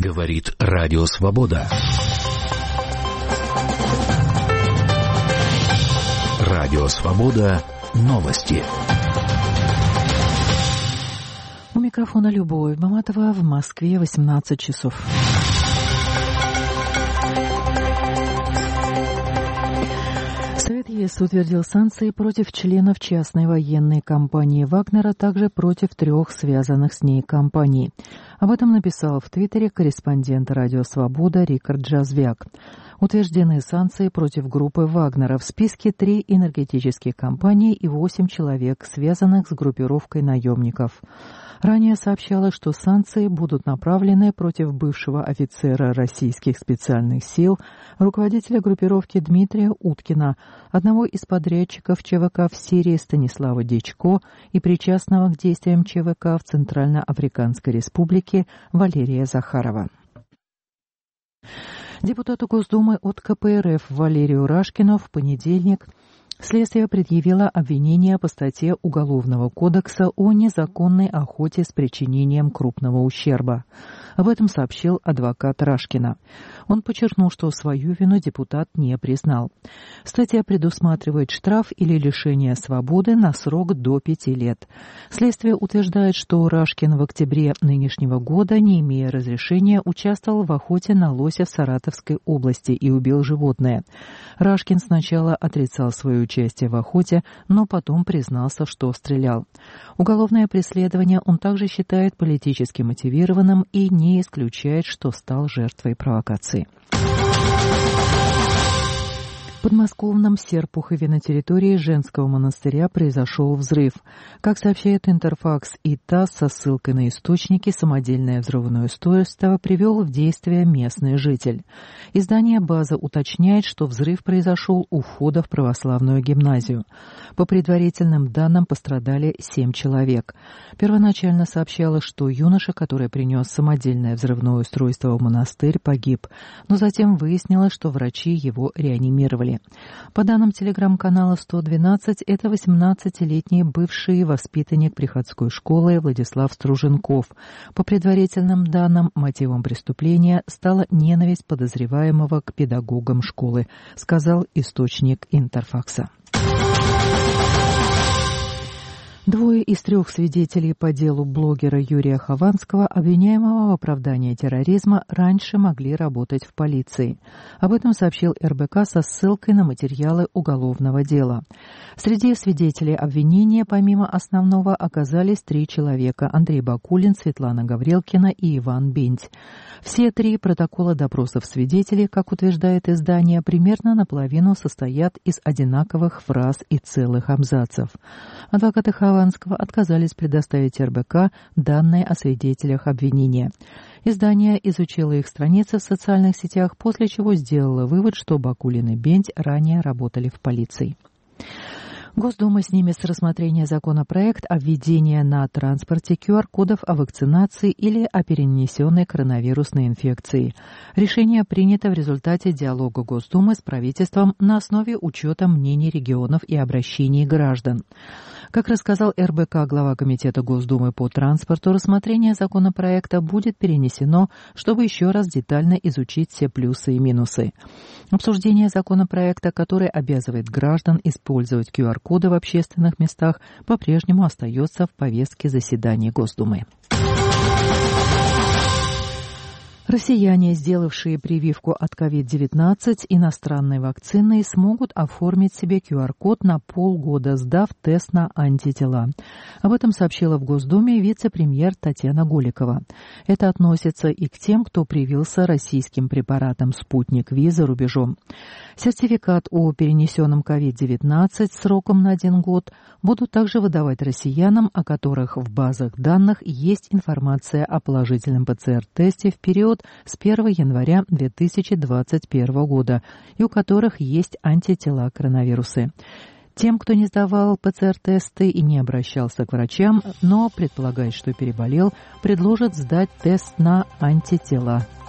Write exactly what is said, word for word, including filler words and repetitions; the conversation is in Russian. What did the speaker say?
Говорит Радио Свобода. Радио Свобода. Новости. У микрофона Любовь Маматова, в Москве восемнадцать часов. Совет ЕС утвердил санкции против членов частной военной компании «Вагнер», а также против трех связанных с ней компаний. Об этом написал в Твиттере корреспондент «Радио Свобода» Рикард Джазвяк. Утверждены санкции против группы «Вагнера». В списке три энергетические компании и восемь человек, связанных с группировкой наемников. Ранее сообщалось, что санкции будут направлены против бывшего офицера российских специальных сил, руководителя группировки Дмитрия Уткина, одного из подрядчиков ЧВК в Сирии Станислава Дечко и причастного к действиям ЧВК в Центральноафриканской Республике Валерия Захарова. Депутату Госдумы от КПРФ Валерию Рашкину в понедельник следствие предъявило обвинение по статье Уголовного кодекса о незаконной охоте с причинением крупного ущерба. Об этом сообщил адвокат Рашкина. Он подчеркнул, что свою вину депутат не признал. Статья предусматривает штраф или лишение свободы на срок до пяти лет. Следствие утверждает, что Рашкин в октябре нынешнего года, не имея разрешения, участвовал в охоте на лося в Саратовской области и убил животное. Рашкин сначала отрицал свое участие в охоте, но потом признался, что стрелял. Уголовное преследование он также считает политически мотивированным и не исключает, что стал жертвой провокации. В подмосковном Серпухове на территории женского монастыря произошел взрыв. Как сообщает Интерфакс и ТАСС со ссылкой на источники, самодельное взрывное устройство привел в действие местный житель. Издание «База» уточняет, что взрыв произошел у входа в православную гимназию. По предварительным данным пострадали семь человек. Первоначально сообщалось, что юноша, который принес самодельное взрывное устройство в монастырь, погиб. Но затем выяснилось, что врачи его реанимировали. По данным телеграм-канала сто двенадцать, это восемнадцатилетний бывший воспитанник приходской школы Владислав Струженков. По предварительным данным, мотивом преступления стала ненависть подозреваемого к педагогам школы, сказал источник Интерфакса. Двое из трех свидетелей по делу блогера Юрия Хованского, обвиняемого в оправдании терроризма, раньше могли работать в полиции. Об этом сообщил эр бэ ка со ссылкой на материалы уголовного дела. Среди свидетелей обвинения, помимо основного, оказались три человека – Андрей Бакулин, Светлана Гаврилкина и Иван Бенть. Все три протокола допросов свидетелей, как утверждает издание, примерно наполовину состоят из одинаковых фраз и целых абзацев. Адвокаты Хованского отказались предоставить эр бэ ка данные о свидетелях обвинения. Издание изучило их страницы в социальных сетях, после чего сделало вывод, что Бакулин и Бенть ранее работали в полиции. Госдума снимет с рассмотрения законопроект о введении на транспорте ку ар-кодов о вакцинации или о перенесенной коронавирусной инфекции. Решение принято в результате диалога Госдумы с правительством на основе учета мнений регионов и обращений граждан. Как рассказал эр бэ ка глава Комитета Госдумы по транспорту, рассмотрение законопроекта будет перенесено, чтобы еще раз детально изучить все плюсы и минусы. Обсуждение законопроекта, который обязывает граждан использовать ку ар-коды в общественных местах, по-прежнему остается в повестке заседаний Госдумы. Россияне, сделавшие прививку от ковид девятнадцать иностранной вакциной, смогут оформить себе ку ар-код на полгода, сдав тест на антитела. Об этом сообщила в Госдуме вице-премьер Татьяна Голикова. Это относится и к тем, кто привился российским препаратом «Спутник Ви» за рубежом. Сертификат о перенесенном ковид девятнадцать сроком на один год будут также выдавать россиянам, о которых в базах данных есть информация о положительном пэ цэ эр-тесте в период с первого января две тысячи двадцать первого года и у которых есть антитела к коронавирусу. Тем, кто не сдавал пэ цэ эр-тесты и не обращался к врачам, но предполагает, что переболел, предложат сдать тест на антитела.